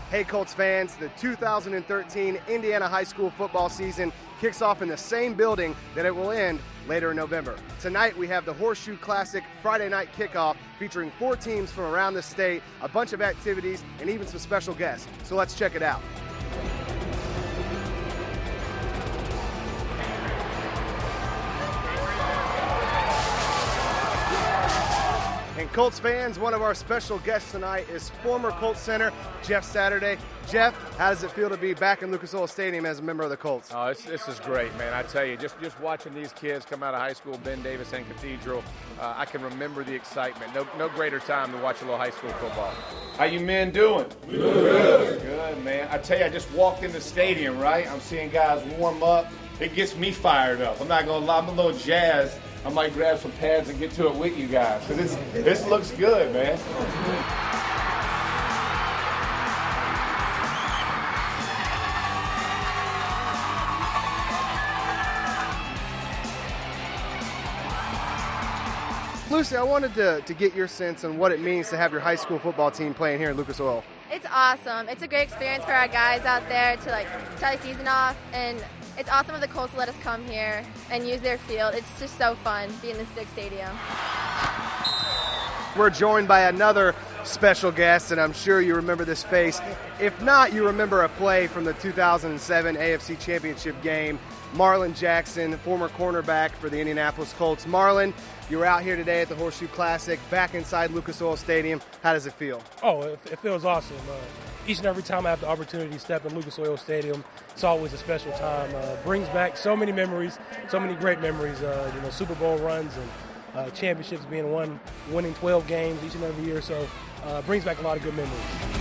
Hey Colts fans, the 2013 Indiana high school football season kicks off in the same building that it will end later in November. Tonight we have the Horseshoe Classic Friday night kickoff featuring 4 teams from around the state, a bunch of activities, and even some special guests. So let's check it out. And Colts fans, one of our special guests tonight is former Colts center Jeff Saturday. Jeff, how does it feel to be back in Lucas Oil Stadium as a member of the Colts? Oh, this is great, man. I tell you, just watching these kids come out of high school, Ben Davis and Cathedral, I can remember the excitement. No greater time to watch a little high school football. How you men doing? Good. Good, man. I tell you, I just walked in the stadium, right? I'm seeing guys warm up. It gets me fired up. I'm not going to lie. I'm a little jazzed. I might grab some pads and get to it with you guys. Because this looks good, man. Lucy, I wanted to get your sense on what it means to have your high school football team playing here in Lucas Oil. It's awesome. It's a great experience for our guys out there to start the season off, and it's awesome of the Colts to let us come here and use their field. It's just so fun being in this big stadium. We're joined by another special guest, and I'm sure you remember this face. If not, you remember a play from the 2007 AFC Championship game. Marlon Jackson, former cornerback for the Indianapolis Colts. Marlon, you were out here today at the Horseshoe Classic, back inside Lucas Oil Stadium. How does it feel? Oh, it feels awesome. Each and every time I have the opportunity to step in Lucas Oil Stadium, it's always a special time. Brings back so many memories, so many great memories. Super Bowl runs and championships being won, winning 12 games each and every year. So brings back a lot of good memories.